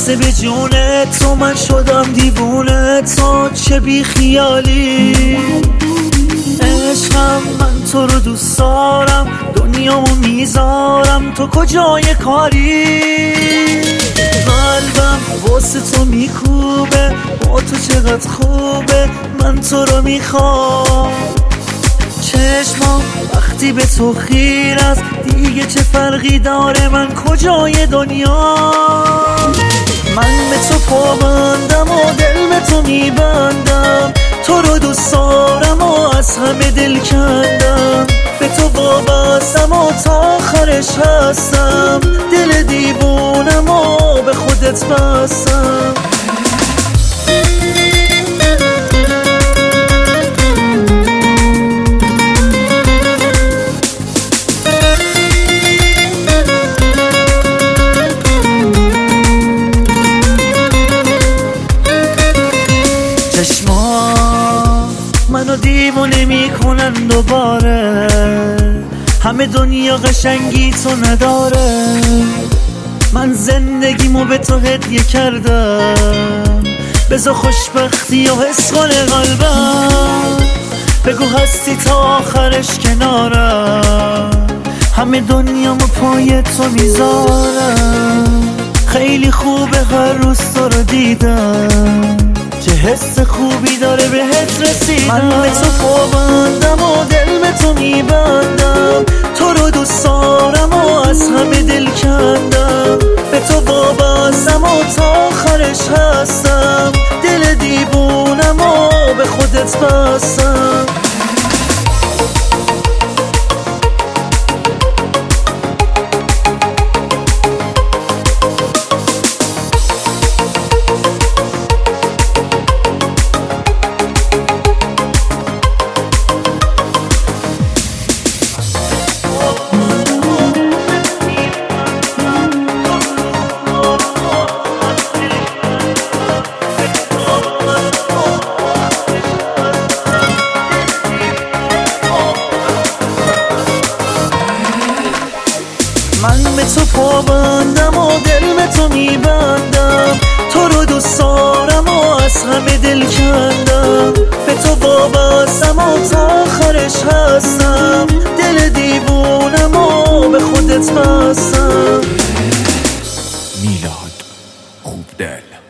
بسته به جونه تو من شدم دیوونه تو چه بی خیالی عشقم من تو رو دوست دارم دنیامو میذارم تو کجای کاری قلبم واسه تو میکوبه با تو چقدر خوبه من تو رو میخوام چشمام وقتی به تو خیر است دیگه چه فرقی داره من کجای دنیا من به تو پابندم و دل به تو میبندم تو رو دوست دارم و از همه دل کندم به تو وابستم و تا آخرش هستم دل دیوونم و به خودت بستم چشما منو دیوونه میکنن دوباره همه دنیا قشنگی تو نداره من زندگیمو به تو هدیه کردم بذار خوشبختی و حس کنه قلبم بگو هستی تا آخرش کنارم همه دنیامو پای تو میذارم خیلی خوبه هر روز تو رو دیدم چه حس خوبی داره بهت رسیدم من به تو پابندم و دل به تو میبندم تو رو دوست دارم و از همه دل کندم به تو وابستم و تا آخرش هستم دل دیوونم و به خودت بستم من به تو پابندم و دل به تو میبندم تو رو دوست دارم و از همه دل کندم به تو وابستم و تا آخرش هستم دل دیوونم و به خودت بستم میلاد خوب دل